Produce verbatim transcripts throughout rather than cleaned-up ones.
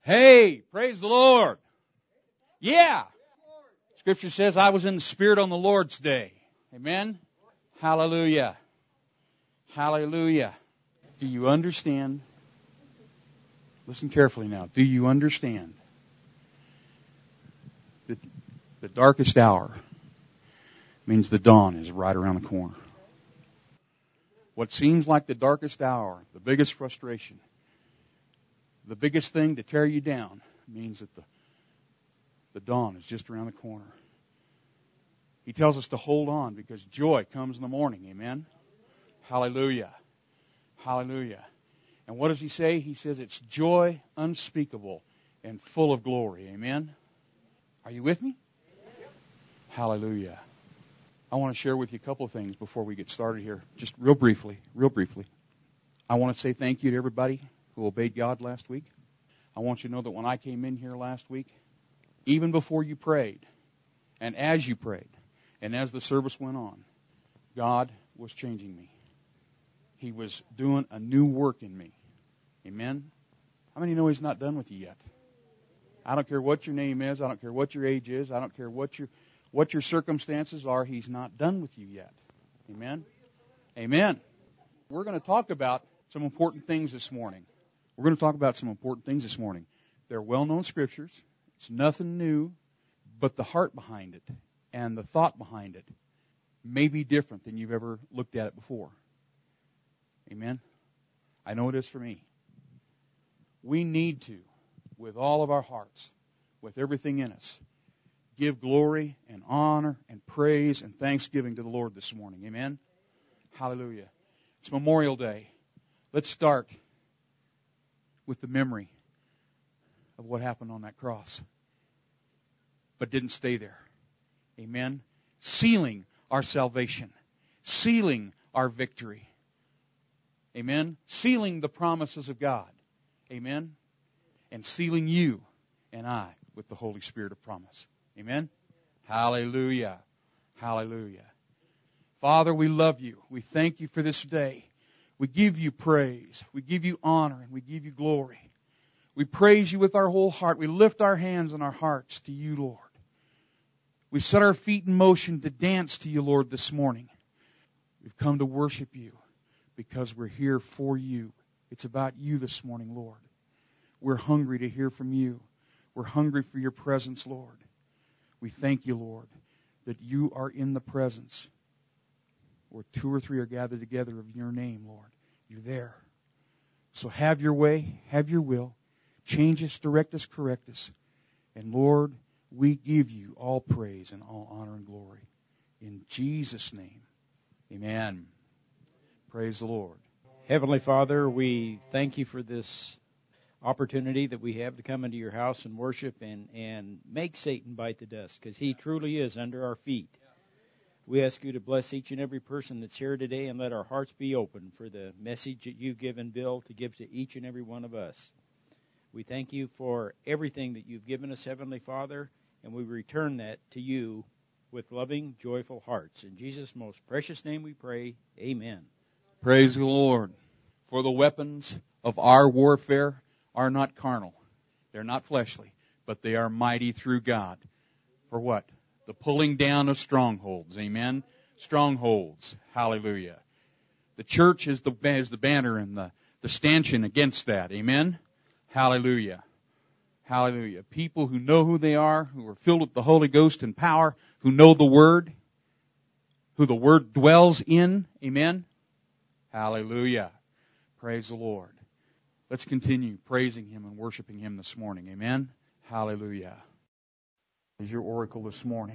Hey, praise the Lord. Yeah. Scripture says I was in the Spirit on the Lord's day. Amen. Hallelujah. Hallelujah. Do you understand? Listen carefully now. Do you understand that the darkest hour means the dawn is right around the corner? What seems like the darkest hour, the biggest frustration, the biggest thing to tear you down means that the, the dawn is just around the corner. He tells us to hold on because joy comes in the morning. Amen? Hallelujah. Hallelujah. And what does he say? He says it's joy unspeakable and full of glory. Amen? Are you with me? Hallelujah. I want to share with you a couple of things before we get started here. Just real briefly, real briefly. I want to say thank you to everybody who obeyed God last week. I want you to know that when I came in here last week, even before you prayed, and as you prayed, and as the service went on, God was changing me. He was doing a new work in me. Amen? How many know He's not done with you yet? I don't care what your name is. I don't care what your age is. I don't care what your what your circumstances are. He's not done with you yet. Amen? Amen. We're going to talk about some important things this morning. We're going to talk about some important things this morning. They're well-known scriptures. It's nothing new, but the heart behind it and the thought behind it may be different than you've ever looked at it before. Amen? I know it is for me. We need to, with all of our hearts, with everything in us, give glory and honor and praise and thanksgiving to the Lord this morning. Amen? Hallelujah. It's Memorial Day. Let's start with the memory of what happened on that cross, but didn't stay there. Amen? Sealing our salvation. Sealing our victory. Amen? Sealing the promises of God. Amen? And sealing you and I with the Holy Spirit of promise. Amen? Hallelujah. Hallelujah. Father, we love you. We thank you for this day. We give you praise. We give you honor and we give you glory. We praise you with our whole heart. We lift our hands and our hearts to you, Lord. We set our feet in motion to dance to you, Lord, this morning. We've come to worship you because we're here for you. It's about you this morning, Lord. We're hungry to hear from you. We're hungry for your presence, Lord. We thank you, Lord, that you are in the presence. Where two or three are gathered together of your name, Lord. You're there. So have your way, have your will. Change us, direct us, correct us. And Lord, we give you all praise and all honor and glory. In Jesus' name, amen. Praise the Lord. Heavenly Father, we thank you for this opportunity that we have to come into your house and worship and, and make Satan bite the dust, because he truly is under our feet. We ask you to bless each and every person that's here today and let our hearts be open for the message that you've given Bill to give to each and every one of us. We thank you for everything that you've given us, Heavenly Father, and we return that to you with loving, joyful hearts. In Jesus' most precious name we pray, amen. Praise the Lord. For the weapons of our warfare are not carnal. They're not fleshly, but they are mighty through God. For what? The pulling down of strongholds. Amen? Strongholds. Hallelujah. The church is the, is the banner and the, the stanchion against that. Amen? Hallelujah. Hallelujah. People who know who they are, who are filled with the Holy Ghost and power, who know the Word, who the Word dwells in. Amen? Hallelujah. Praise the Lord. Let's continue praising Him and worshiping Him this morning. Amen? Hallelujah. Is your oracle this morning.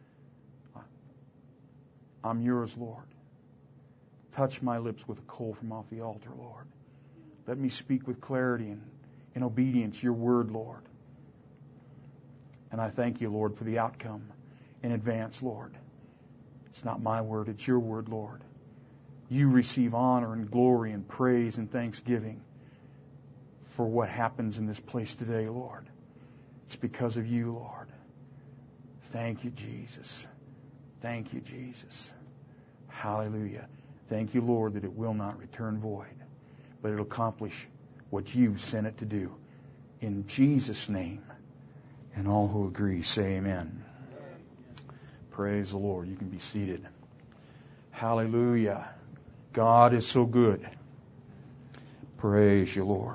I'm yours, Lord. Touch my lips with a coal from off the altar, Lord. Let me speak with clarity and in obedience your word, Lord. And I thank you, Lord, for the outcome in advance, Lord. It's not my word, it's your word, Lord. You receive honor and glory and praise and thanksgiving for what happens in this place today, Lord. It's because of you, Lord. Thank you, Jesus. Thank you, Jesus. Hallelujah. Thank you, Lord, that it will not return void, but it'll accomplish what you sent it to do. In Jesus' name. And all who agree say amen. Praise the Lord. You can be seated. Hallelujah. God is so good. Praise you, Lord.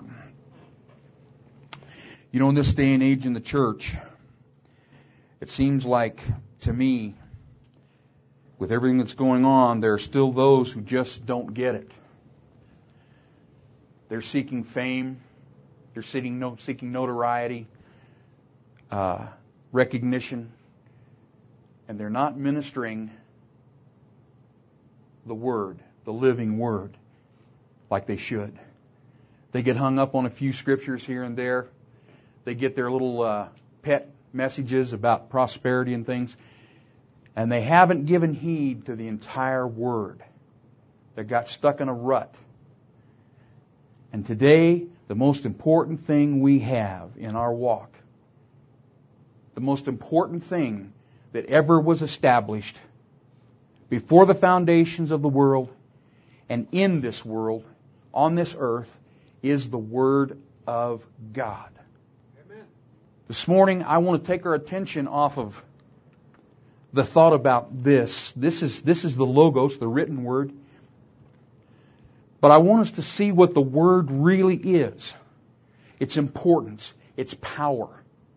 You know, in this day and age in the church, it seems like, to me, with everything that's going on, there are still those who just don't get it. They're seeking fame. They're seeking, no, seeking notoriety, uh, recognition. And they're not ministering the Word, the living Word, like they should. They get hung up on a few scriptures here and there. They get their little uh, pet messages about prosperity and things. And they haven't given heed to the entire Word. They got stuck in a rut. And today, the most important thing we have in our walk, the most important thing that ever was established before the foundations of the world and in this world, on this earth, is the Word of God. Amen. This morning, I want to take our attention off of the thought about this. This is, this is the Logos, the written Word. But I want us to see what the Word really is. Its importance, its power.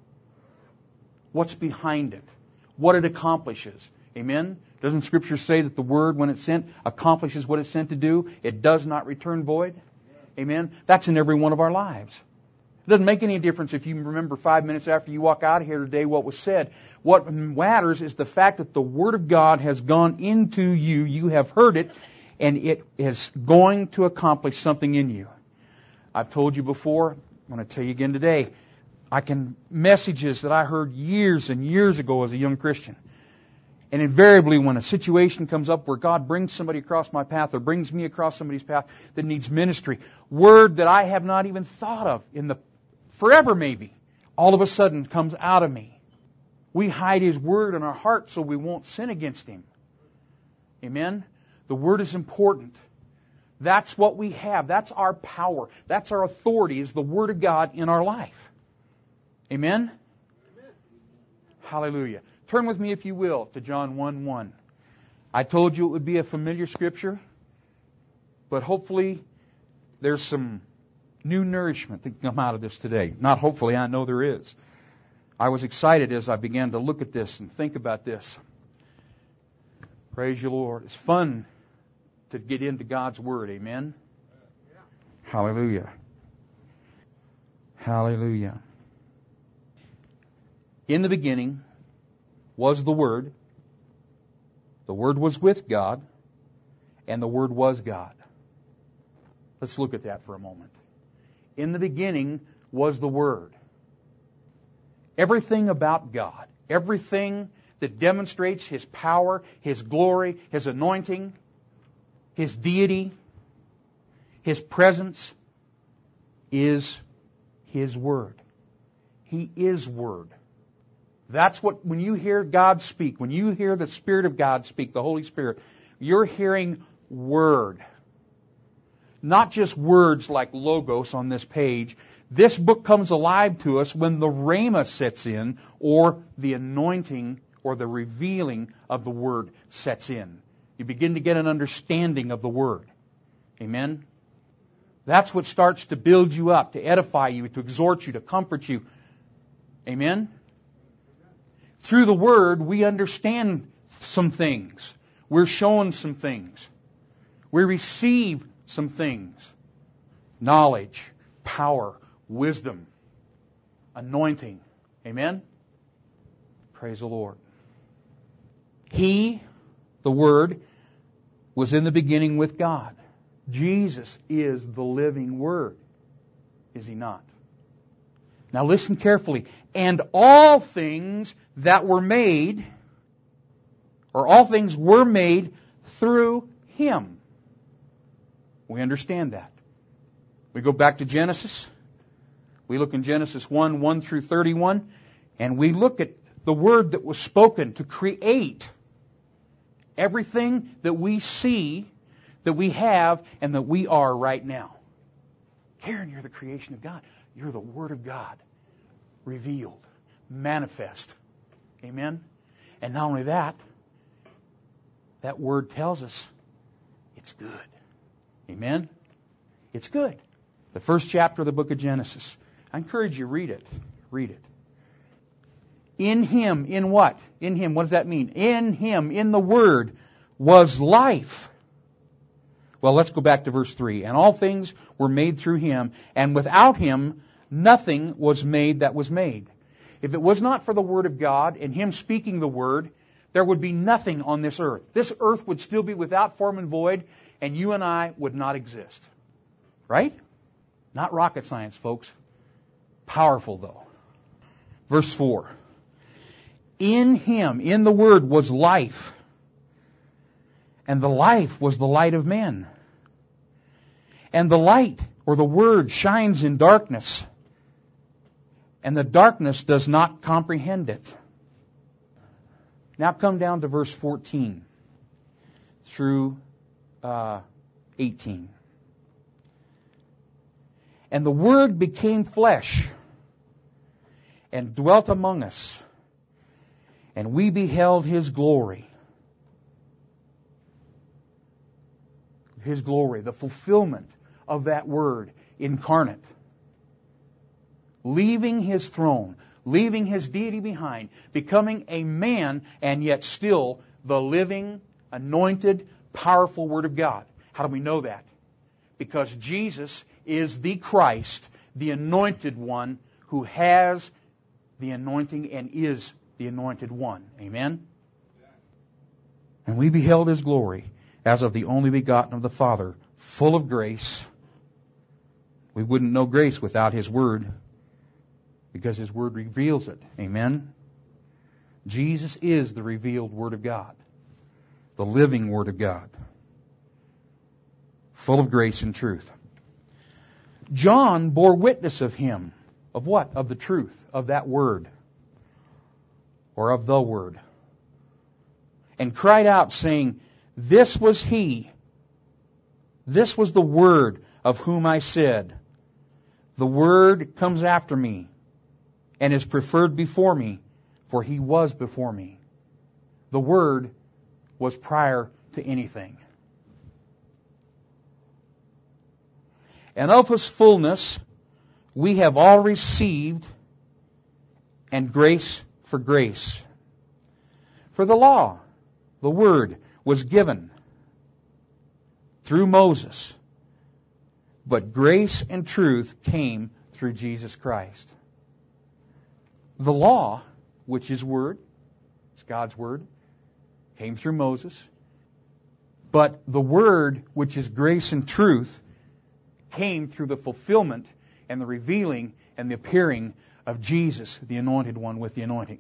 What's behind it. What it accomplishes. Amen? Doesn't Scripture say that the Word, when it's sent, accomplishes what it's sent to do? It does not return void? Amen? That's in every one of our lives. It doesn't make any difference if you remember five minutes after you walk out of here today what was said. What matters is the fact that the Word of God has gone into you. You have heard it, and it is going to accomplish something in you. I've told you before, I'm going to tell you again today, I can messages that I heard years and years ago as a young Christian. And invariably when a situation comes up where God brings somebody across my path or brings me across somebody's path that needs ministry, word that I have not even thought of in the forever maybe, all of a sudden comes out of me. We hide His Word in our heart so we won't sin against Him. Amen? The Word is important. That's what we have. That's our power. That's our authority, is the Word of God in our life. Amen? Amen? Hallelujah. Turn with me, if you will, to John one one. I told you it would be a familiar scripture, but hopefully there's some new nourishment that can come out of this today. Not hopefully, I know there is. I was excited as I began to look at this and think about this. Praise you, Lord. It's fun to get into God's Word. Amen? Yeah. Hallelujah. Hallelujah. In the beginning was the Word. The Word was with God, and the Word was God. Let's look at that for a moment. In the beginning was the Word. Everything about God, everything that demonstrates His power, His glory, His anointing, His deity, His presence, is His Word. He is Word. That's what, when you hear God speak, when you hear the Spirit of God speak, the Holy Spirit, you're hearing Word. Not just words like logos on this page. This book comes alive to us when the rhema sets in, or the anointing or the revealing of the Word sets in. You begin to get an understanding of the Word. Amen? That's what starts to build you up, to edify you, to exhort you, to comfort you. Amen? Through the Word, we understand some things. We're shown some things. We receive some things. Knowledge, power, wisdom, anointing. Amen? Praise the Lord. He, the Word, was in the beginning with God. Jesus is the living Word. Is He not? Now listen carefully. And all things that were made, or all things were made through Him. We understand that. We go back to Genesis. We look in Genesis one, one through thirty-one, and we look at the word that was spoken to create everything that we see, that we have, and that we are right now. Karen, you're the creation of God. You're the Word of God revealed, manifest. Amen? And not only that, that Word tells us it's good. Amen? It's good. The first chapter of the book of Genesis. I encourage you, read it. Read it. In Him, in what? In Him, what does that mean? In Him, in the Word, was life. Well, let's go back to verse three. And all things were made through Him, and without Him nothing was made that was made. If it was not for the Word of God and Him speaking the Word, there would be nothing on this earth. This earth would still be without form and void, and you and I would not exist. Right? Not rocket science, folks. Powerful, though. Verse four. In Him, in the Word, was life, and the life was the light of men. And the light, or the Word, shines in darkness, and the darkness does not comprehend it. Now come down to verse fourteen through uh, eighteen. And the Word became flesh and dwelt among us, and we beheld His glory. His glory, the fulfillment of that Word incarnate. Leaving His throne, leaving His deity behind, becoming a man, and yet still the living, anointed, powerful Word of God. How do we know that? Because Jesus is the Christ, the anointed one, who has the anointing and is the anointed one. Amen? And we beheld His glory as of the only begotten of the Father, full of grace. We wouldn't know grace without His Word, because His Word reveals it. Amen? Jesus is the revealed Word of God, the living Word of God, full of grace and truth. John bore witness of Him. Of what? Of the truth, of that Word, or of the Word. And cried out, saying, This was He, this was the Word of whom I said, The Word comes after me, and is preferred before me, for He was before me. The Word was prior to anything. And of His fullness we have all received, and grace for grace. For the law, the Word, was given through Moses, but grace and truth came through Jesus Christ. The law, which is Word, it's God's Word, came through Moses, but the Word, which is grace and truth, came through the fulfillment and the revealing and the appearing of Jesus, the Anointed One with the anointing.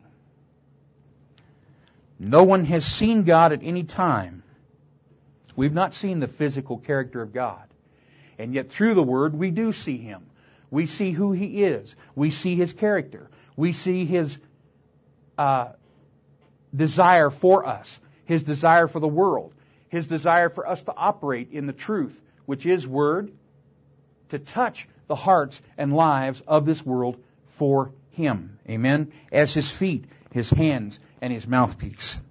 No one has seen God at any time. We've not seen the physical character of God. And yet through the Word we do see Him. We see who He is. We see His character. We see His uh, desire for us. His desire for the world. His desire for us to operate in the truth, which is Word, to touch the hearts and lives of this world for Him. Amen? As His feet, His hands, and His mouthpiece.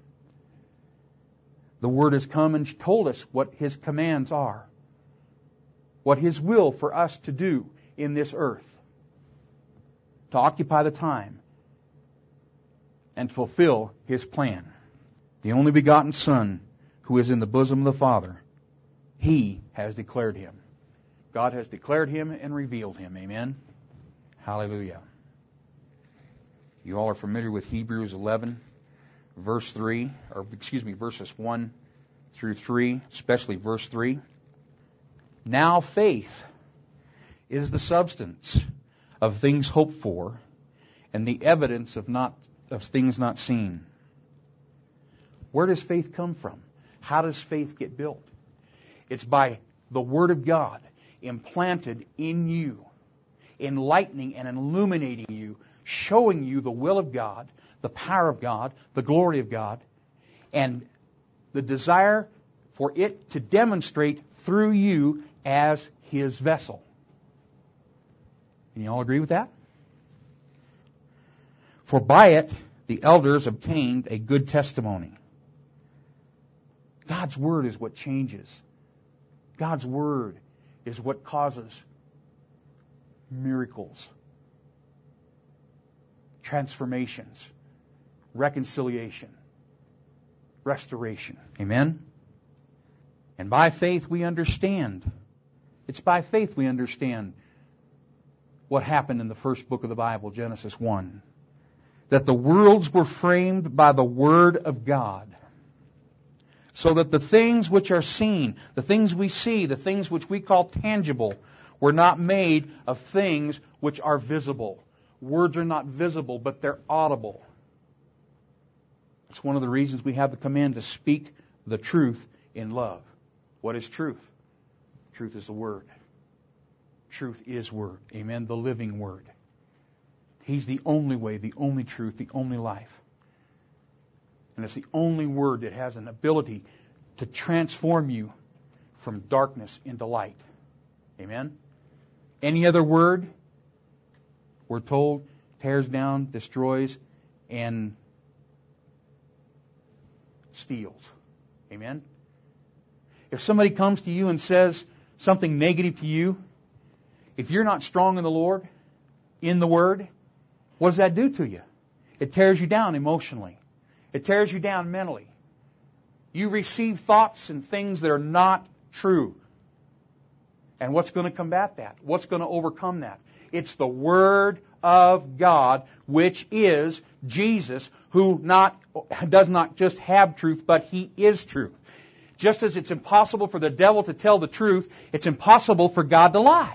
The Word has come and told us what His commands are. What His will for us to do in this earth. To occupy the time. And to fulfill His plan. The only begotten Son, who is in the bosom of the Father, He has declared Him. God has declared Him and revealed Him. Amen? Hallelujah. You all are familiar with Hebrews eleven, verse three, or excuse me, verses one through three, especially verse three. Now faith is the substance of things hoped for, and the evidence of not of things not seen. Where does faith come from? How does faith get built? It's by the Word of God implanted in you, enlightening and illuminating you, showing you the will of God, the power of God, the glory of God, and the desire for it to demonstrate through you as His vessel. Can you all agree with that? For by it the elders obtained a good testimony. God's Word is what changes. God's Word is what causes miracles, transformations, reconciliation, restoration. Amen? And by faith we understand. It's by faith we understand what happened in the first book of the Bible, Genesis one. That the worlds were framed by the Word of God. So that the things which are seen, the things we see, the things which we call tangible, were not made of things which are visible. Words are not visible, but they're audible. It's one of the reasons we have the command to speak the truth in love. What is truth? Truth is the Word. Truth is Word. Amen? The living Word. He's the only way, the only truth, the only life. And it's the only Word that has an ability to transform you from darkness into light. Amen? Any other word, we're told, tears down, destroys, and steals. Amen? If somebody comes to you and says something negative to you, if you're not strong in the Lord, in the Word, what does that do to you? It tears you down emotionally. It tears you down mentally. You receive thoughts and things that are not true. And what's going to combat that? What's going to overcome that? It's the Word of God, which is Jesus, who not does not just have truth, but He is truth. Just as it's impossible for the devil to tell the truth, it's impossible for God to lie.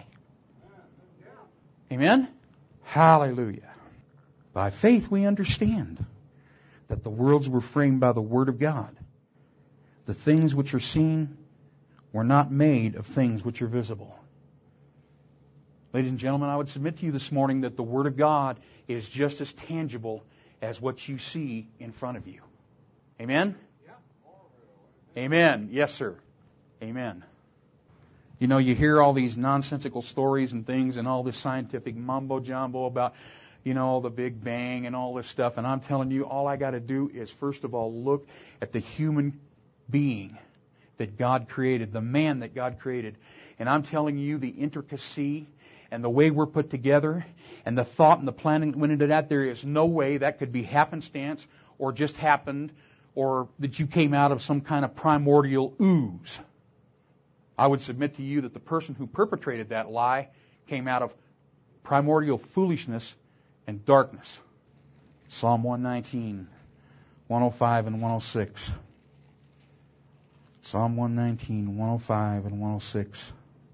Amen? Hallelujah. By faith we understand that the worlds were framed by the Word of God. The things which are seen were not made of things which are visible. Ladies and gentlemen, I would submit to you this morning that the Word of God is just as tangible as what you see in front of you. Amen? Amen. Yes, sir. Amen. You know, you hear all these nonsensical stories and things and all this scientific mumbo-jumbo about, you know, the Big Bang and all this stuff. And I'm telling you, all I got to do is, first of all, look at the human being that God created, the man that God created. And I'm telling you, the intricacy and the way we're put together and the thought and the planning that went into that, there is no way that could be happenstance or just happened or that you came out of some kind of primordial ooze. I would submit to you that the person who perpetrated that lie came out of primordial foolishness and darkness. Psalm one nineteen, one oh five and one oh six. Psalm one nineteen, one oh five and one oh six.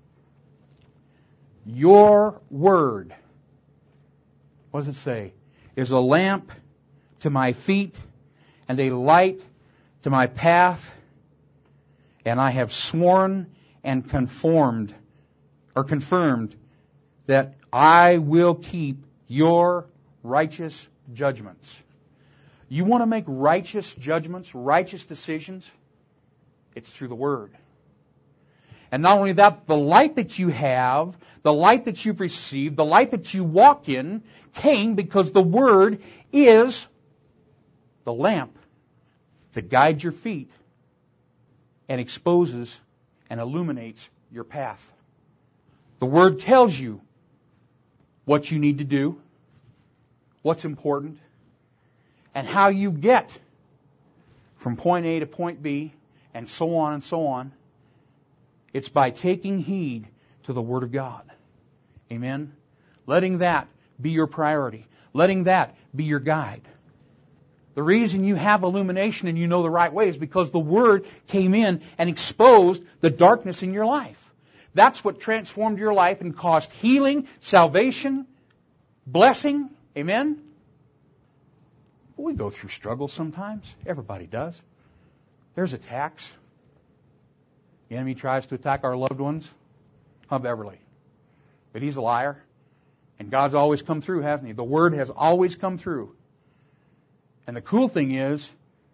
Your word, what does it say? Is a lamp to my feet and a light to my path. And I have sworn and conformed or confirmed that I will keep your righteous judgments. You want to make righteous judgments, righteous decisions? It's through the Word. And not only that, the light that you have, the light that you've received, the light that you walk in came because the Word is the lamp that guides your feet and exposes and illuminates your path. The Word tells you what you need to do, what's important, and how you get from point A to point B, and so on and so on. It's by taking heed to the Word of God. Amen? Letting that be your priority. Letting that be your guide. The reason you have illumination and you know the right way is because the Word came in and exposed the darkness in your life. That's what transformed your life and caused healing, salvation, blessing. Amen? We go through struggles sometimes. Everybody does. There's attacks. The enemy tries to attack our loved ones. Huh, Beverly? But he's a liar. And God's always come through, hasn't He? The Word has always come through. And the cool thing is,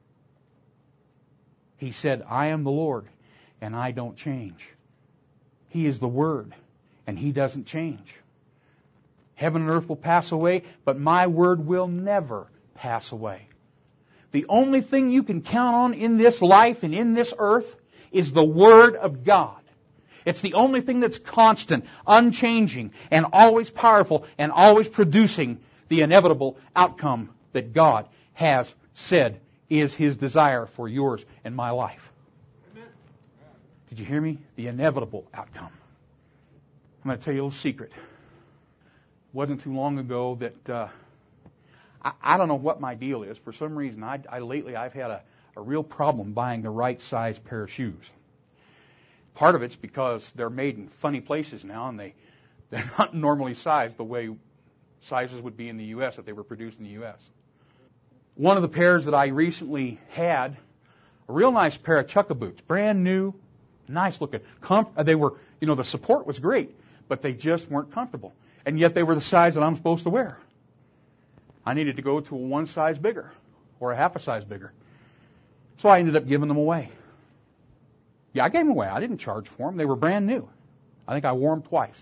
He said, I am the Lord, and I don't change. He is the Word, and He doesn't change. Heaven and earth will pass away, but my word will never pass away. The only thing you can count on in this life and in this earth is the Word of God. It's the only thing that's constant, unchanging, and always powerful, and always producing the inevitable outcome that God has said is His desire for yours and my life. Amen. Did you hear me? The inevitable outcome. I'm going to tell you a little secret. It wasn't too long ago that uh, I, I don't know what my deal is. For some reason, I, I lately I've had a, a real problem buying the right size pair of shoes. Part of it's because they're made in funny places now, and they, they're not normally sized the way sizes would be in the U S if they were produced in the U S. One of the pairs that I recently had, a real nice pair of Chukka boots, brand new, nice looking. Comf- they were, you know, the support was great, but they just weren't comfortable. And yet they were the size that I'm supposed to wear. I needed to go to a one size bigger or a half a size bigger. So I ended up giving them away. Yeah, I gave them away. I didn't charge for them. They were brand new. I think I wore them twice.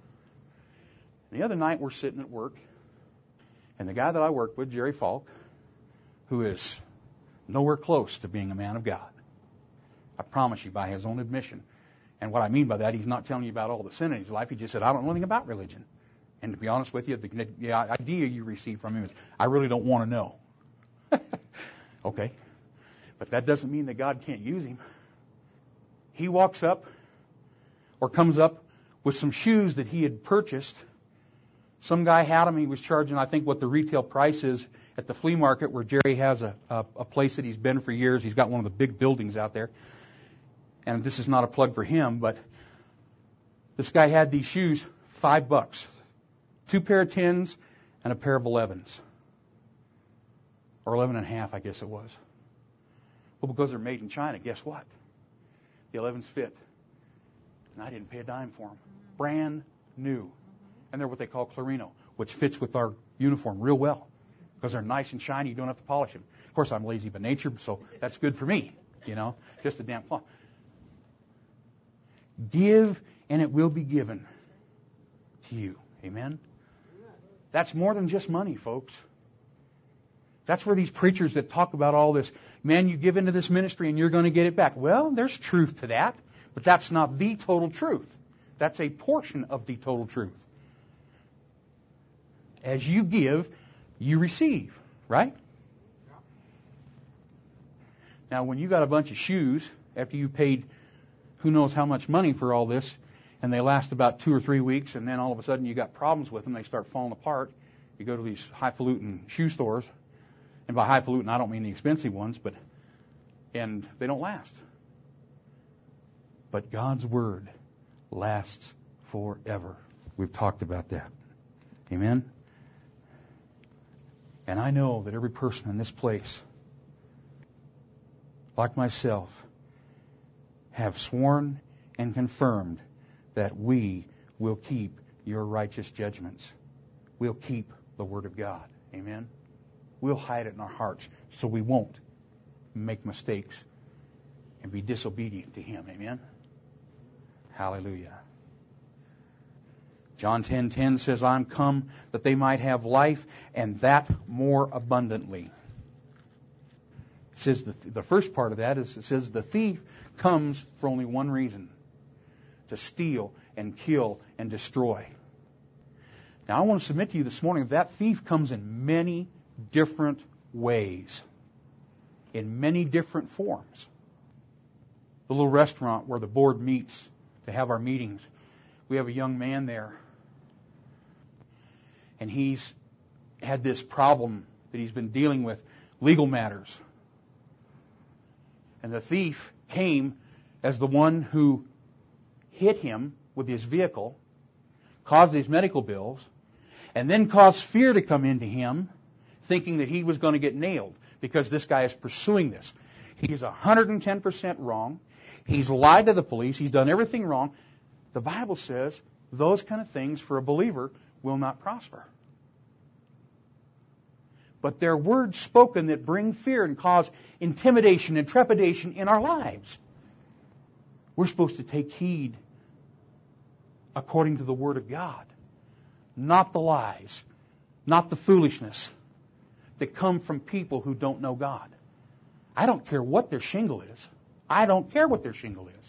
The other night we're sitting at work, and the guy that I work with, Jerry Falk, who is nowhere close to being a man of God, I promise you by his own admission. And what I mean by that, he's not telling you about all the sin in his life. He just said, I don't know anything about religion. And to be honest with you, the, the idea you receive from him is, I really don't want to know. Okay. But that doesn't mean that God can't use him. He walks up or comes up with some shoes that he had purchased. Some guy had them. He was charging, I think, what the retail price is at the flea market where Jerry has a, a, a place that he's been for years. He's got one of the big buildings out there. And this is not a plug for him, but this guy had these shoes, five bucks. Two pair of tens and a pair of elevens. Or eleven and a half, I guess it was. Well, because they're made in China, guess what? The elevens fit. And I didn't pay a dime for them. Brand new. And they're what they call Clarino, which fits with our uniform real well. Because they're nice and shiny, you don't have to polish them. Of course, I'm lazy by nature, so that's good for me. You know, just a damn fun. Give, and it will be given to you. Amen? That's more than just money, folks. That's where these preachers that talk about all this, man, you give into this ministry and you're going to get it back. Well, there's truth to that, but that's not the total truth. That's a portion of the total truth. As you give, you receive, right? Now, when you got a bunch of shoes, after you paid who knows how much money for all this, and they last about two or three weeks, and then all of a sudden you got problems with them, they start falling apart. You go to these highfalutin shoe stores, and by highfalutin I don't mean the expensive ones, but and they don't last. But God's Word lasts forever. We've talked about that. Amen? And I know that every person in this place, like myself, have sworn and confirmed that we will keep your righteous judgments. We'll keep the Word of God. Amen? We'll hide it in our hearts so we won't make mistakes and be disobedient to Him. Amen? Hallelujah. John ten ten says, I'm come that they might have life, and that more abundantly. It says the, the first part of that is, it says the thief comes for only one reason: to steal and kill and destroy. Now, I want to submit to you this morning, that thief comes in many different ways, in many different forms. The little restaurant where the board meets to have our meetings, we have a young man there, and he's had this problem that he's been dealing with, legal matters. And the thief came as the one who hit him with his vehicle, caused his medical bills, and then caused fear to come into him, thinking that he was going to get nailed because this guy is pursuing this. He is one hundred ten percent wrong. He's lied to the police. He's done everything wrong. The Bible says those kind of things for a believer will not prosper. But they're words spoken that bring fear and cause intimidation and trepidation in our lives. We're supposed to take heed according to the Word of God. not the lies, not the foolishness that come from people who don't know God. I don't care what their shingle is. I don't care what their shingle is.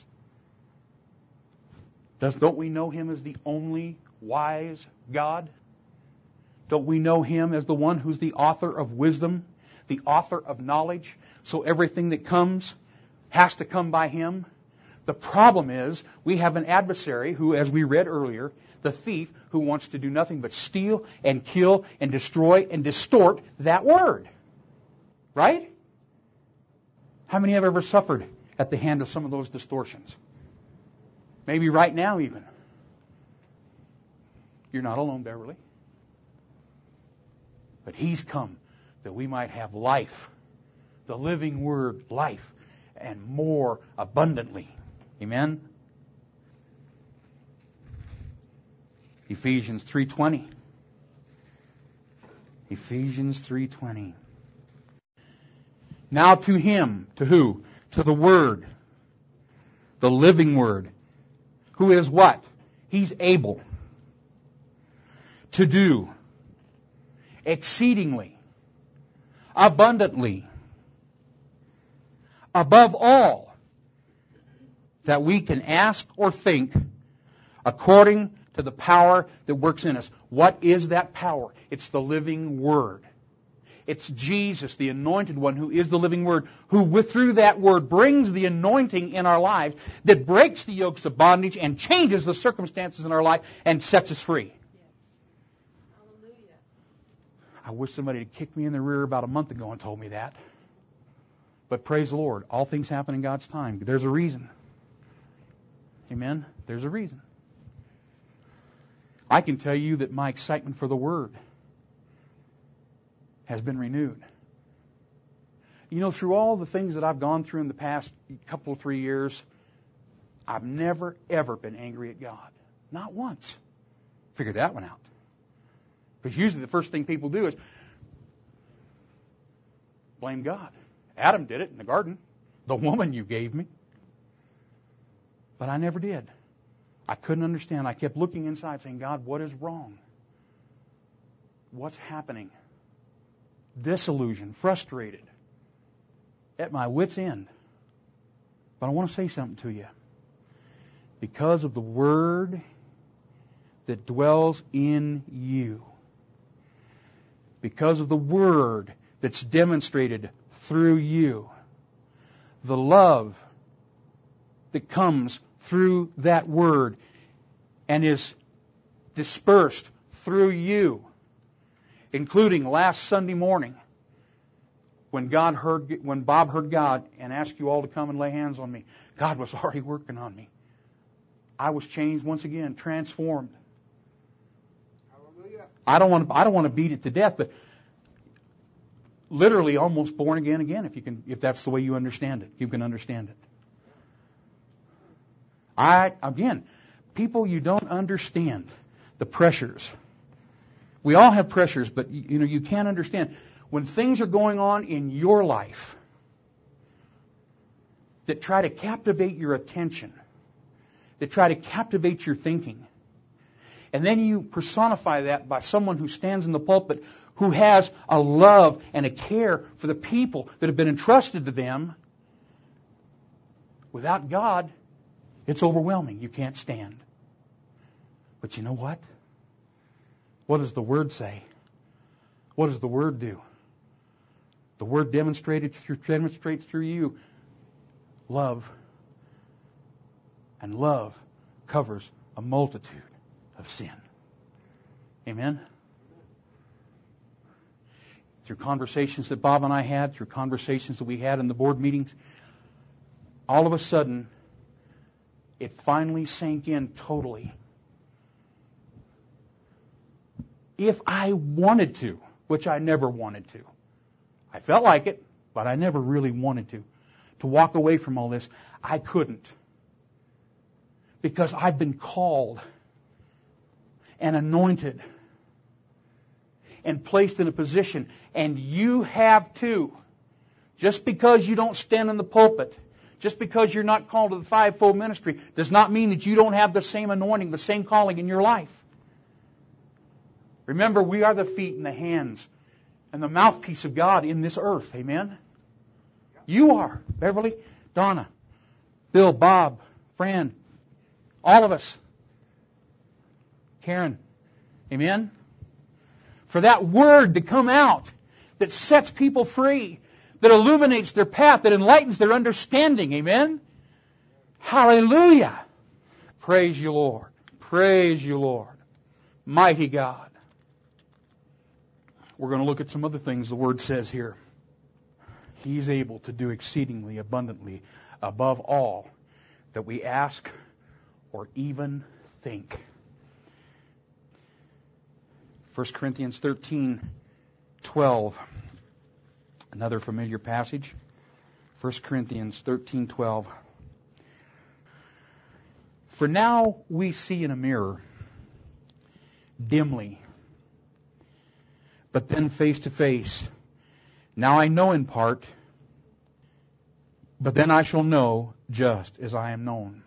Does, don't we know Him as the only wise God? Don't we know Him as the one who's the author of wisdom, the author of knowledge? So everything that comes has to come by Him. The problem is we have an adversary who, as we read earlier, the thief who wants to do nothing but steal and kill and destroy and distort that word. Right? How many have ever suffered at the hand of some of those distortions? Maybe right now even. You're not alone, Beverly. But He's come that we might have life, the living Word, life, and more abundantly. Amen? Ephesians three twenty. Ephesians three twenty. Now to Him, to who? To the Word, the living Word, who is what? He's able to do exceedingly, abundantly, above all that we can ask or think, according to the power that works in us. What is that power? It's the living Word. It's Jesus, the anointed one, who is the living Word, who with, through that Word brings the anointing in our lives that breaks the yokes of bondage and changes the circumstances in our life and sets us free. I wish somebody had kicked me in the rear about a month ago and told me that. But praise the Lord, all things happen in God's time. There's a reason. Amen? There's a reason. I can tell you that my excitement for the Word has been renewed. You know, through all the things that I've gone through in the past couple of three years, I've never, ever been angry at God. Not once. Figure that one out. Because usually the first thing people do is blame God. Adam did it in the garden. The woman you gave me. But I never did. I couldn't understand. I kept looking inside saying, God, what is wrong? What's happening? Disillusioned, frustrated, at my wit's end. But I want to say something to you. Because of the Word that dwells in you, because of the Word that's demonstrated through you, the love that comes through that Word and is dispersed through you, including last Sunday morning when God heard, when Bob heard God and asked you all to come and lay hands on me. God was already working on me. I was changed once again, transformed. Hallelujah. I don't want to, I don't want to beat it to death, but literally almost born again again, if you can, if that's the way you understand it, you can understand it. I again, people, you don't understand the pressures. We all have pressures, but you know you can't understand when things are going on in your life that try to captivate your attention, that try to captivate your thinking. And then you personify that by someone who stands in the pulpit who has a love and a care for the people that have been entrusted to them. Without God, it's overwhelming. You can't stand. But you know what? What does the Word say? What does the Word do? The Word demonstrated through, demonstrates through you love. And love covers a multitude of sin. Amen? Through conversations that Bob and I had, through conversations that we had in the board meetings, all of a sudden, it finally sank in totally. If I wanted to, which I never wanted to, I felt like it, but I never really wanted to, to walk away from all this, I couldn't. Because I've been called and anointed and placed in a position, and you have too. Just because you don't stand in the pulpit, just because you're not called to the fivefold ministry, does not mean that you don't have the same anointing, the same calling in your life. Remember, we are the feet and the hands and the mouthpiece of God in this earth. Amen? You are. Beverly, Donna, Bill, Bob, Fran, all of us. Karen. Amen? For that word to come out that sets people free, that illuminates their path, that enlightens their understanding. Amen? Hallelujah. Praise you, Lord. Praise you, Lord. Mighty God. We're going to look at some other things the Word says here. He's able to do exceedingly abundantly above all that we ask or even think. First Corinthians thirteen twelve. Another familiar passage. First Corinthians thirteen twelve. For now we see in a mirror, dimly, but then face to face. Now I know in part, but then I shall know just as I am known.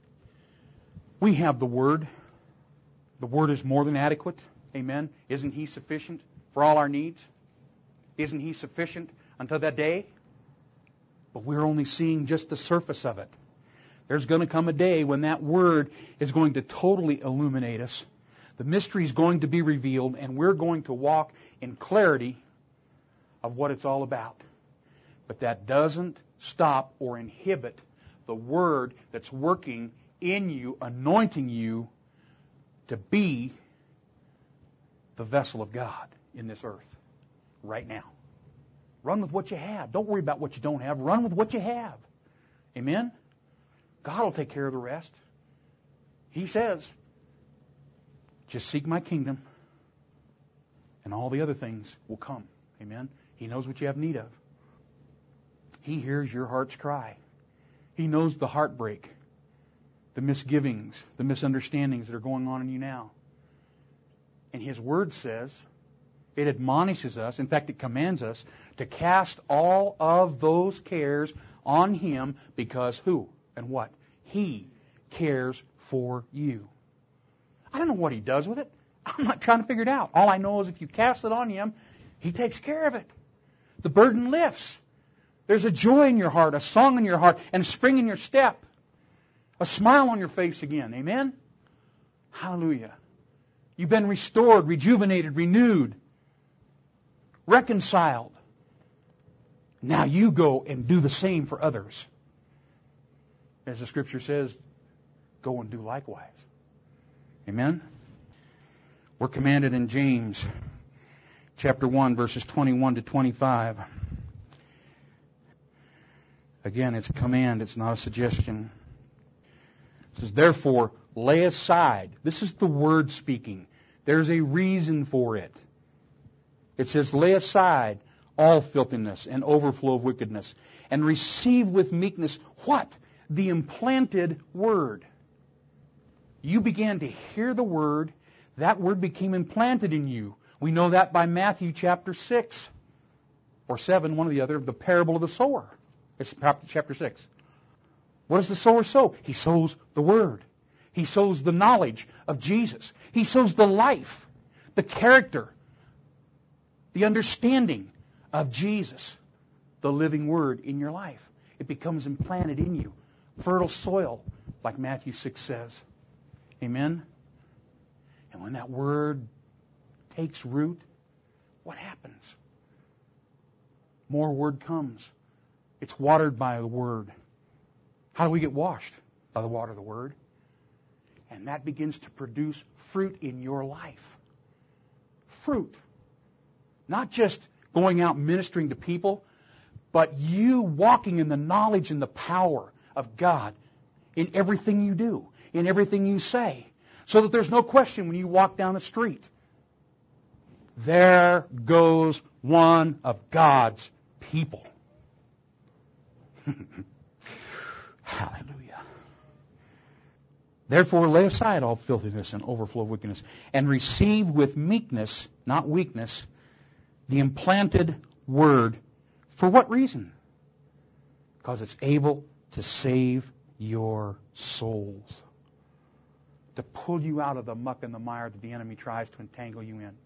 We have the Word. The Word is more than adequate. Amen. Isn't He sufficient for all our needs? Isn't He sufficient until that day? But we're only seeing just the surface of it. There's going to come a day when that Word is going to totally illuminate us. The mystery is going to be revealed, and we're going to walk in clarity of what it's all about. But that doesn't stop or inhibit the Word that's working in you, anointing you to be the vessel of God in this earth right now. Run with what you have. Don't worry about what you don't have. Run with what you have. Amen? God will take care of the rest. He says, just seek my kingdom and all the other things will come. Amen? He knows what you have need of. He hears your heart's cry. He knows the heartbreak, the misgivings, the misunderstandings that are going on in you now. And His Word says, it admonishes us, in fact it commands us, to cast all of those cares on Him because who and what? He cares for you. I don't know what He does with it. I'm not trying to figure it out. All I know is if you cast it on Him, He takes care of it. The burden lifts. There's a joy in your heart, a song in your heart, and a spring in your step. A smile on your face again. Amen? Hallelujah. You've been restored, rejuvenated, renewed, reconciled. Now you go and do the same for others. As the Scripture says, go and do likewise. Amen? We're commanded in James chapter one, verses twenty-one to twenty-five. Again, it's a command, it's not a suggestion. It says, therefore, lay aside. This is the Word speaking. There's a reason for it. It says, lay aside all filthiness and overflow of wickedness, and receive with meekness what? The implanted Word. You began to hear the Word. That Word became implanted in you. We know that by Matthew chapter six or seven, one or the other, the parable of the sower. It's chapter six. What does the sower sow? He sows the Word. He sows the knowledge of Jesus. He sows the life, the character, the understanding of Jesus, the living Word in your life. It becomes implanted in you. Fertile soil, like Matthew six says. Amen? And when that Word takes root, what happens? More Word comes. It's watered by the Word. How do we get washed? By the water of the Word. And that begins to produce fruit in your life. Fruit. Not just going out ministering to people, but you walking in the knowledge and the power of God in everything you do, in everything you say, so that there's no question when you walk down the street. There goes one of God's people. Hallelujah. Therefore, lay aside all filthiness and overflow of wickedness, and receive with meekness, not weakness, the implanted Word. For what reason? Because it's able to save your souls. To pull you out of the muck and the mire that the enemy tries to entangle you in.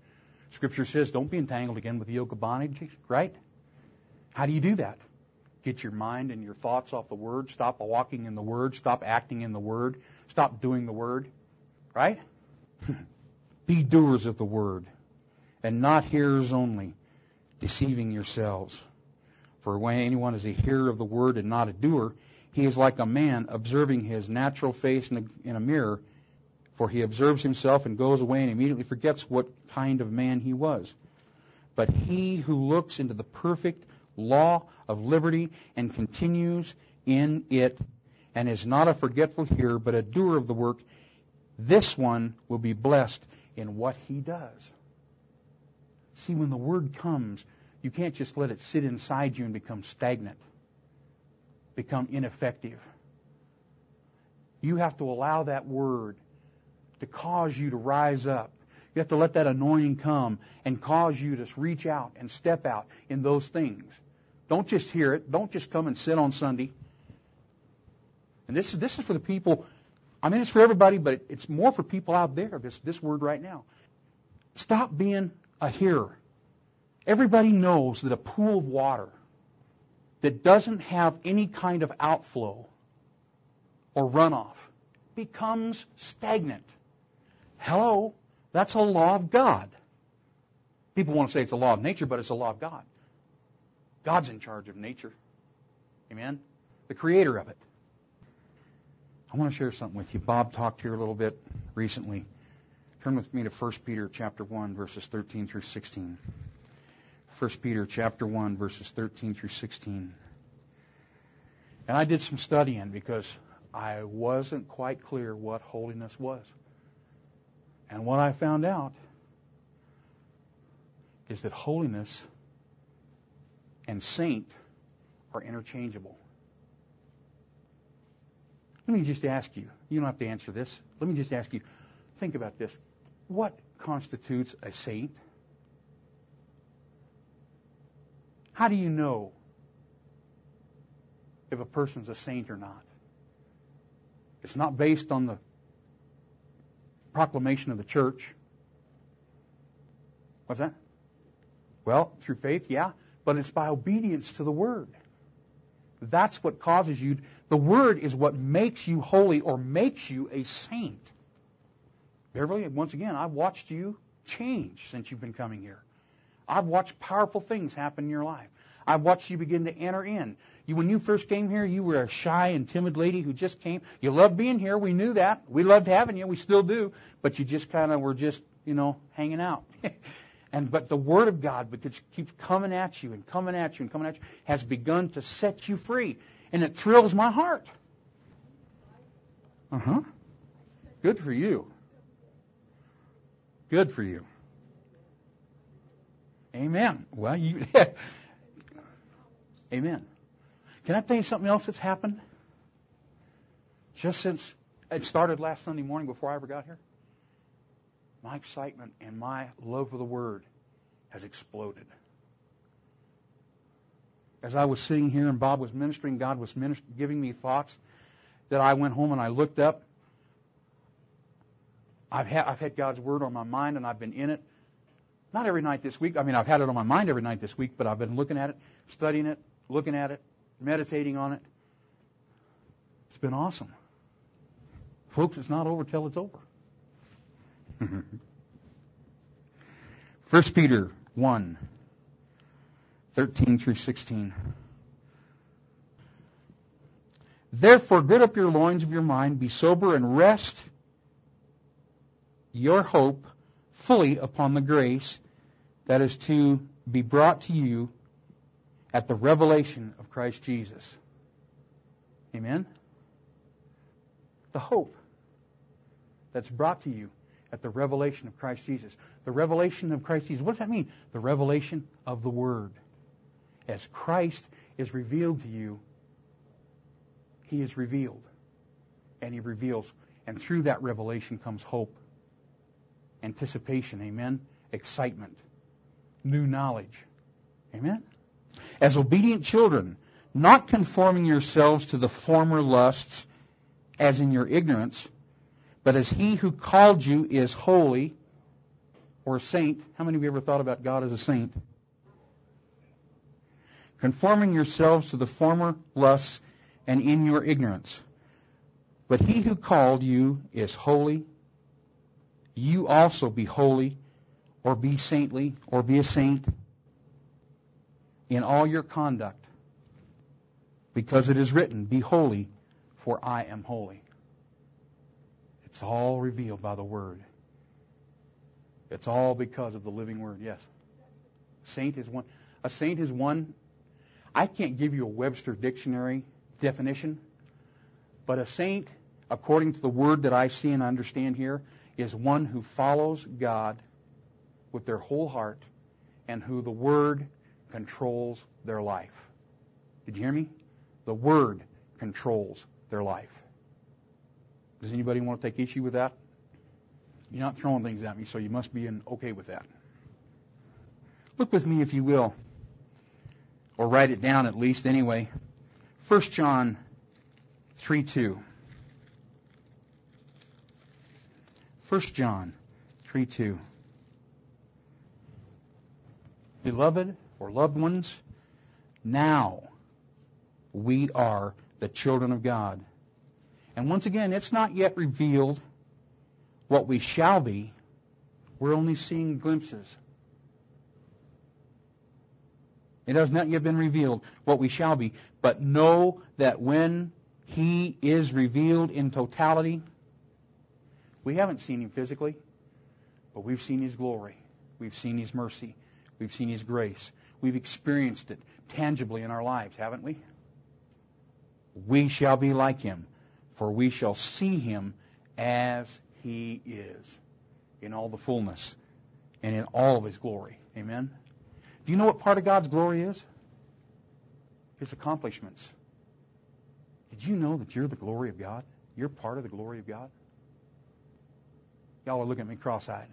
Scripture says, don't be entangled again with the yoke of bondage, right? How do you do that? Get your mind and your thoughts off the Word. Stop walking in the Word. Stop acting in the Word. Stop doing the Word. Right? Be doers of the Word, and not hearers only, deceiving yourselves. For when anyone is a hearer of the Word and not a doer, he is like a man observing his natural face in a, in a mirror, for he observes himself and goes away and immediately forgets what kind of man he was. But he who looks into the perfect law of liberty and continues in it, and is not a forgetful hearer, but a doer of the work, this one will be blessed in what he does. See, when the Word comes, you can't just let it sit inside you and become stagnant, become ineffective. You have to allow that Word to cause you to rise up. You have to let that anointing come and cause you to reach out and step out in those things. Don't just hear it. Don't just come and sit on Sunday. And this is this is for the people. I mean, it's for everybody, but it's more for people out there, this, this word right now. Stop being a hearer. Everybody knows that a pool of water that doesn't have any kind of outflow or runoff becomes stagnant. Hello, that's a law of God. People want to say it's a law of nature, but it's a law of God. God's in charge of nature. Amen? The creator of it. I want to share something with you. Bob talked here a little bit recently. Turn with me to First Peter chapter one, verses thirteen through sixteen. First Peter chapter one, verses thirteen through sixteen. And I did some studying because I wasn't quite clear what holiness was. And what I found out is that holiness and saint are interchangeable. Let me just ask you, you don't have to answer this. Let me just ask you, think about this. What constitutes a saint? How do you know if a person's a saint or not? It's not based on the proclamation of the church. What's that? Well, through faith, yeah, but it's by obedience to the Word. That's what causes you. The Word is what makes you holy or makes you a saint. Beverly, once again, I've watched you change since you've been coming here. I've watched powerful things happen in your life. I've watched you begin to enter in. You, when you first came here, you were a shy and timid lady who just came. You loved being here. We knew that. We loved having you. We still do. But you just kind of were just, you know, hanging out. And but the Word of God, because keeps coming at you and coming at you and coming at you, has begun to set you free. And it thrills my heart. Uh-huh. Good for you. Good for you. Amen. Well, you... Amen. Can I tell you something else that's happened? Just since it started last Sunday morning before I ever got here, my excitement and my love for the Word has exploded. As I was sitting here and Bob was ministering, God was minister- giving me thoughts that I went home and I looked up. I've had, I've had God's Word on my mind and I've been in it. Not every night this week. I mean, I've had it on my mind every night this week, but I've been looking at it, studying it, looking at it, meditating on it. It's been awesome. Folks, it's not over till it's over. First Peter one, thirteen through sixteen. Therefore, gird up your loins of your mind, be sober, and rest your hope fully upon the grace that is to be brought to you at the revelation of Christ Jesus. Amen? The hope that's brought to you at the revelation of Christ Jesus. The revelation of Christ Jesus. What does that mean? The revelation of the Word. As Christ is revealed to you, He is revealed. And He reveals. And through that revelation comes hope. Anticipation. Amen? Excitement. New knowledge. Amen? As obedient children, not conforming yourselves to the former lusts as in your ignorance, but as He who called you is holy, or a saint. How many of you ever thought about God as a saint? Conforming yourselves to the former lusts and in your ignorance. But he who called you is holy. You also be holy, or be saintly, or be a saint in all your conduct. Because it is written, be holy, for I am holy. It's all revealed by the Word. It's all because of the living Word. Yes. Saint is one. A saint is one. I can't give you a Webster dictionary definition, but a saint, according to the word that I see and understand here, is one who follows God with their whole heart and who the Word controls their life. Did you hear me? The Word controls their life. Does anybody want to take issue with that? You're not throwing things at me, so you must be in okay with that. Look with me, if you will, or write it down at least anyway. First John three two. First John three two. Beloved, or loved ones, now we are the children of God. And once again, it's not yet revealed what we shall be. We're only seeing glimpses. It has not yet been revealed what we shall be. But know that when He is revealed in totality, we haven't seen Him physically, but we've seen His glory. We've seen His mercy. We've seen His grace. We've experienced it tangibly in our lives, haven't we? We shall be like Him, for we shall see Him as He is, in all the fullness and in all of His glory. Amen? Do you know what part of God's glory is? His accomplishments. Did you know that you're the glory of God? You're part of the glory of God? Y'all are looking at me cross-eyed.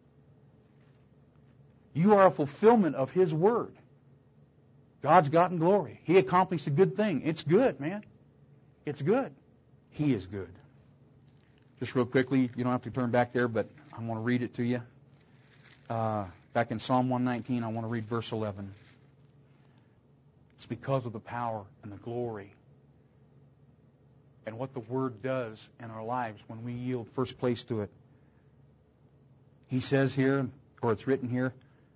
You are a fulfillment of His Word. God's gotten glory. He accomplished a good thing. It's good, man. It's good. He is good. Just real quickly, you don't have to turn back there, but I want to read it to you. Uh, back in Psalm one nineteen, I want to read verse eleven. It's because of the power and the glory and what the Word does in our lives when we yield first place to it. He says here, or it's written here,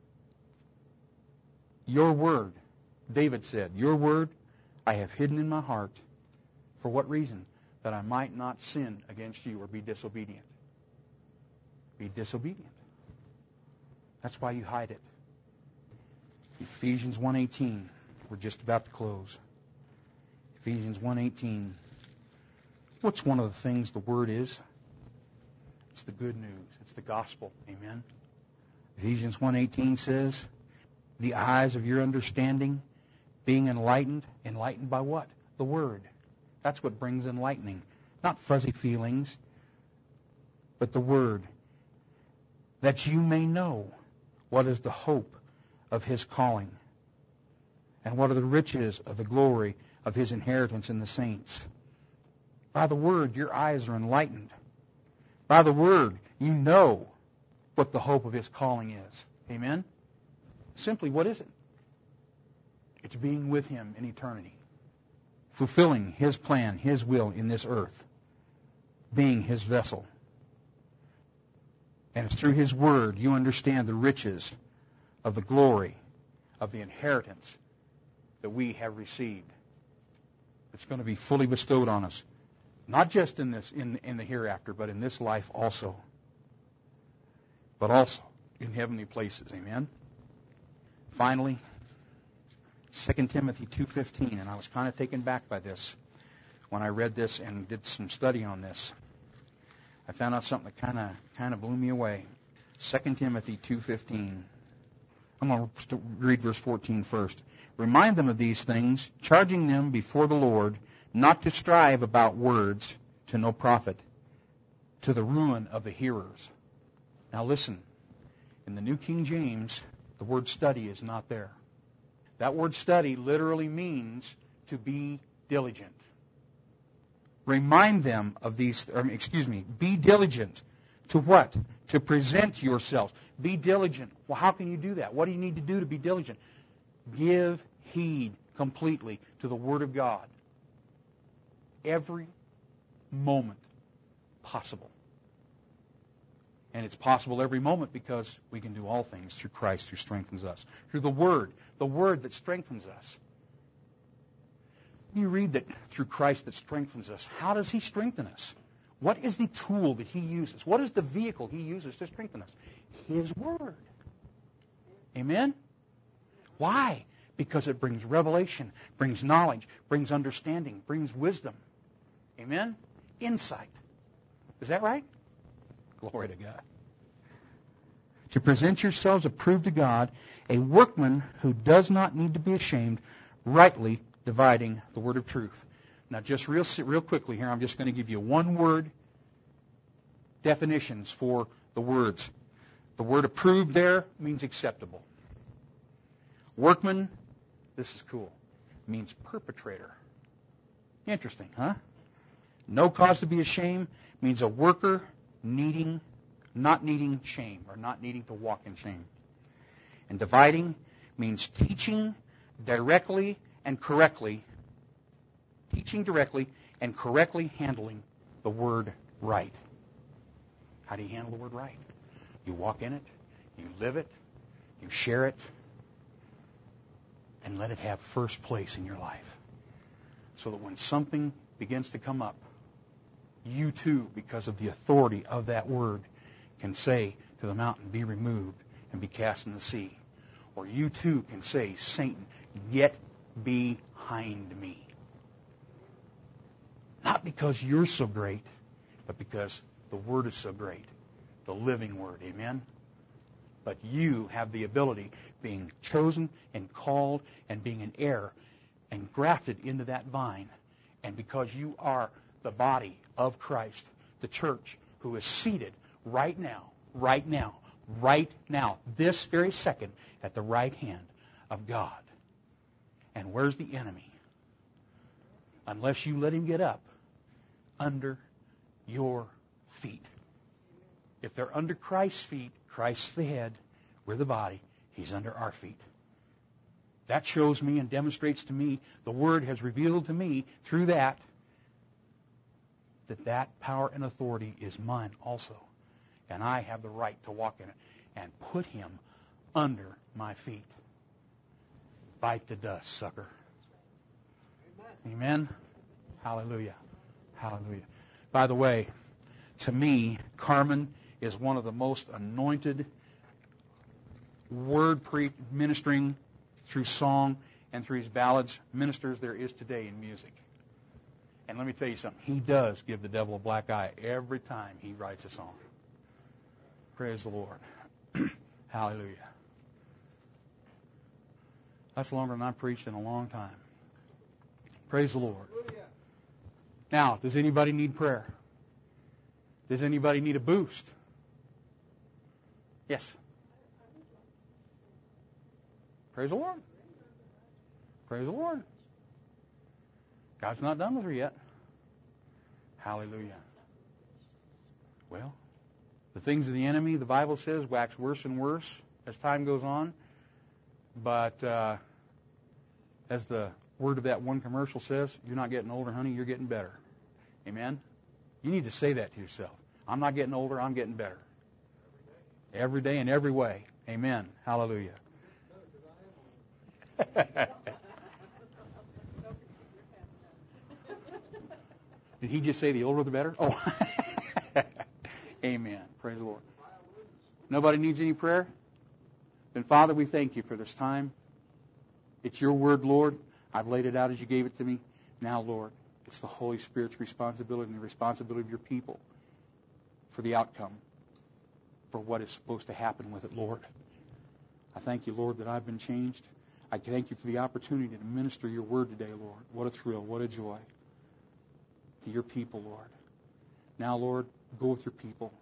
your Word, David said, your Word I have hidden in my heart. For what reason? That I might not sin against you or be disobedient. Be disobedient. That's why you hide it. Ephesians one eighteen. We're just about to close. Ephesians one eighteen. What's one of the things the Word is? It's the good news. It's the gospel. Amen. Ephesians one eighteen says, the eyes of your understanding being enlightened. Enlightened by what? The Word. That's what brings enlightening. Not fuzzy feelings, but the Word. That you may know what is the hope of His calling, and what are the riches of the glory of His inheritance in the saints. By the Word, your eyes are enlightened. By the Word, you know what the hope of His calling is. Amen? Simply, what is it? It's being with Him in eternity. Fulfilling His plan, His will in this earth. Being His vessel. And it's through His Word you understand the riches of the glory of the inheritance that we have received. It's going to be fully bestowed on us. Not just in this, in, in the hereafter, but in this life also. But also in heavenly places. Amen? Finally, Second Timothy two fifteen, and I was kind of taken back by this when I read this and did some study on this. I found out something that kind of kind of blew me away. Second Timothy two fifteen. I'm going to read verse fourteen first. Remind them of these things, charging them before the Lord not to strive about words to no profit, to the ruin of the hearers. Now listen, in the New King James, the word study is not there. That word study literally means to be diligent. Remind them of these, or, excuse me, be diligent to what? To present yourselves. Be diligent. Well, how can you do that? What do you need to do to be diligent? Give heed completely to the Word of God. Every moment possible. And it's possible every moment because we can do all things through Christ who strengthens us. Through the Word. The Word that strengthens us. You read that through Christ that strengthens us. How does He strengthen us? What is the tool that He uses? What is the vehicle He uses to strengthen us? His Word. Amen? Why? Because it brings revelation, brings knowledge, brings understanding, brings wisdom. Amen? Insight. Is that right? Glory to God. To present yourselves approved to God, a workman who does not need to be ashamed, rightly dividing the word of truth. Now, just real real quickly here, I'm just going to give you one-word definitions for the words. The word approved there means acceptable. Workman, this is cool, means perpetrator. Interesting, huh? No cause to be ashamed means a worker needing, not needing shame or not needing to walk in shame. And dividing means teaching directly and correctly, teaching directly and correctly handling the word right. How do you handle the word right? You walk in it, you live it, you share it, and let it have first place in your life. So that when something begins to come up, you too, because of the authority of that word, can say to the mountain, be removed and be cast in the sea. Or you too can say, Satan, get behind me. Not because you're so great, but because the Word is so great. The living Word. Amen? But you have the ability, being chosen and called and being an heir and grafted into that vine. And because you are the body of Christ, the church, who is seated right now, right now, right now, this very second, at the right hand of God. And where's the enemy? Unless you let him get up under your feet. If they're under Christ's feet, Christ's the head, we're the body, He's under our feet. That shows me and demonstrates to me, the Word has revealed to me through that, that that power and authority is mine also. And I have the right to walk in it and put Him under my feet. Bite the dust, sucker. Amen. Amen. Hallelujah. Hallelujah. By the way, to me, Carmen is one of the most anointed word pre- ministering through song and through his ballads ministers there is today in music. And let me tell you something. He does give the devil a black eye every time he writes a song. Praise the Lord. Hallelujah. That's longer than I've preached in a long time. Praise the Lord. Now, does anybody need prayer? Does anybody need a boost? Yes. Praise the Lord. Praise the Lord. God's not done with her yet. Hallelujah. Well, the things of the enemy, the Bible says, wax worse and worse as time goes on. But uh, as the word of that one commercial says, you're not getting older, honey, you're getting better. Amen? You need to say that to yourself. I'm not getting older, I'm getting better. Every day in every way. Amen. Hallelujah. Did he just say the older the better? Oh. Amen. Praise the Lord. Nobody needs any prayer? Then, Father, we thank you for this time. It's your word, Lord. I've laid it out as you gave it to me. Now, Lord, it's the Holy Spirit's responsibility and the responsibility of your people for the outcome, for what is supposed to happen with it, Lord. I thank you, Lord, that I've been changed. I thank you for the opportunity to minister your word today, Lord. What a thrill, what a joy to your people, Lord. Now, Lord, go with your people.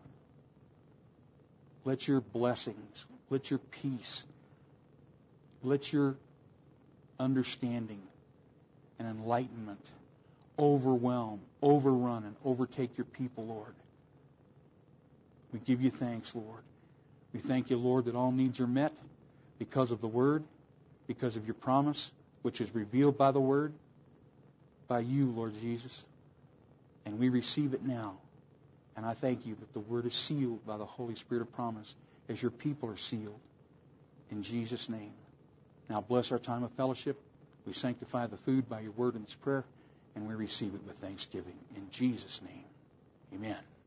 Let your blessings, let your peace, let your understanding and enlightenment overwhelm, overrun, and overtake your people, Lord. We give you thanks, Lord. We thank you, Lord, that all needs are met because of the Word, because of your promise, which is revealed by the Word, by you, Lord Jesus. And we receive it now. And I thank you that the Word is sealed by the Holy Spirit of promise as your people are sealed. In Jesus' name. Now bless our time of fellowship. We sanctify the food by your word in this prayer, and we receive it with thanksgiving. In Jesus' name, amen.